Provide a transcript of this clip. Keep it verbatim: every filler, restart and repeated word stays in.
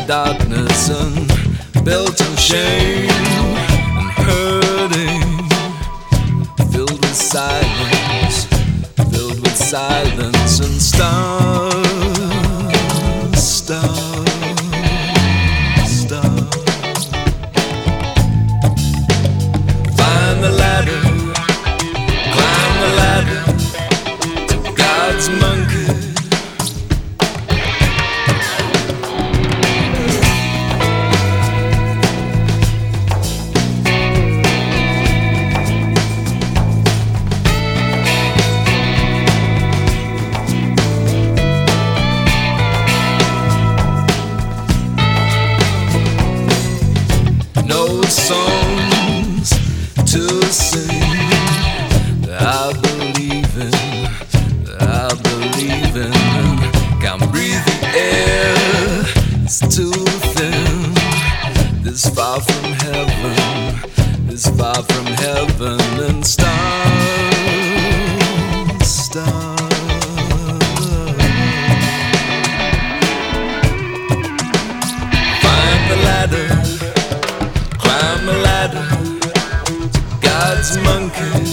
darkness and built on shame and hurting, filled with silence, filled with silence and stars, stars, stars. Find the ladder, climb the ladder to God's monkey. No songs to sing that I believe in, that I believe in. Can't breathe the air, it's too thin. This far from heaven, this far from heaven. And stars, stars. Find the ladder, climb the ladder to God's monkey.